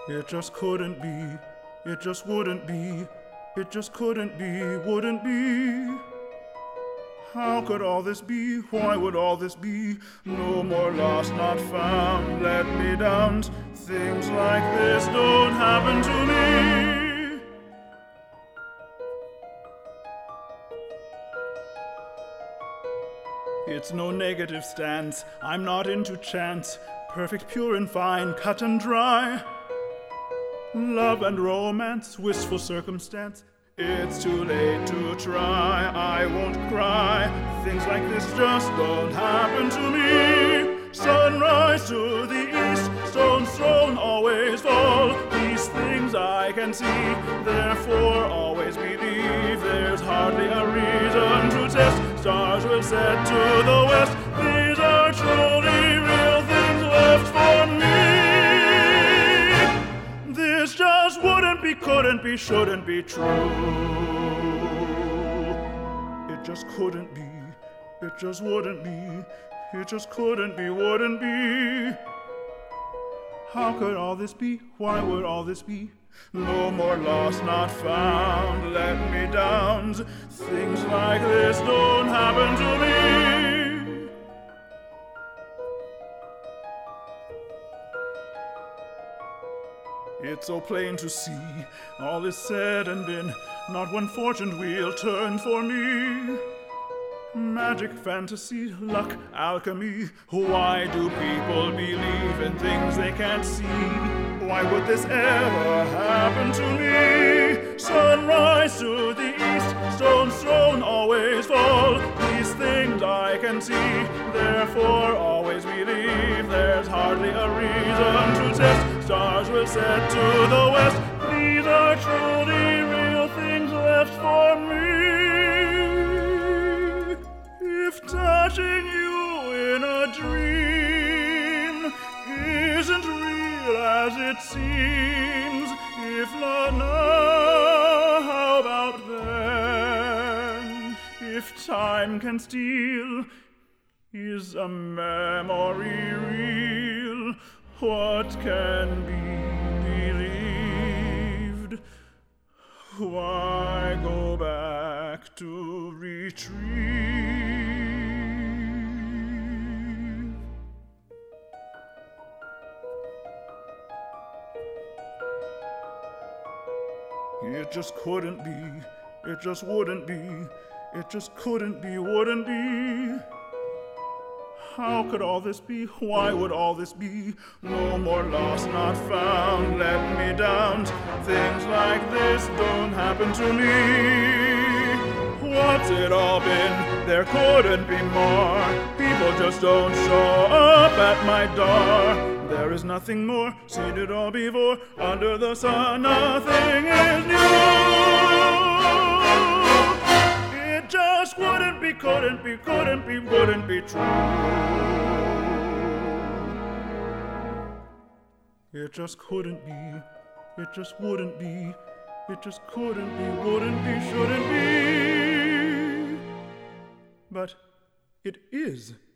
It just couldn't be, it just wouldn't be, it just couldn't be, wouldn't be. How could all this be? Why would all this be? No more lost, not found, let me down. Things like this don't happen to me. It's no negative stance, I'm not into chance. Perfect, pure and fine, cut and dry. Love and romance, wistful circumstance. It's too late to try, I won't cry. Things like this just don't happen to me. Sunrise to the east, stones thrown always fall. These things I can see, therefore always believe. There's hardly a reason to test. Stars will set to the west. These are truly real things left for me. This just wouldn't be, couldn't be, shouldn't be true. It just couldn't be, it just wouldn't be, it just couldn't be, wouldn't be. How could all this be? Why would all this be? No more lost, not found, let me down. Things like this don't happen to me. It's so plain to see, all is said and been, not one fortuned wheel turned for me. Magic, fantasy, luck, alchemy. Why do people believe in things they can't see? Why would this ever happen to me? Sunrise to the east, stones thrown always fall. These things I can see, therefore always believe. There's hardly a reason to test. Stars will set to the west. These are truly real things left for me. If touching you in a dream isn't real as it seems, if not now, how about then? If time can steal, is a memory real? What can be believed? Why go back to retrieve? It just couldn't be, it just wouldn't be, it just couldn't be, wouldn't be. How could all this be? Why would all this be? No more lost, not found, let me down. Things like this don't happen to me. What's it all been? There couldn't be more. People just don't show up at my door. There is nothing more, seen it all before. Under the sun, nothing is new. It just wouldn't be, couldn't be, couldn't be, wouldn't be true. It just couldn't be, it just wouldn't be, it just couldn't be, wouldn't be, shouldn't be. But it is.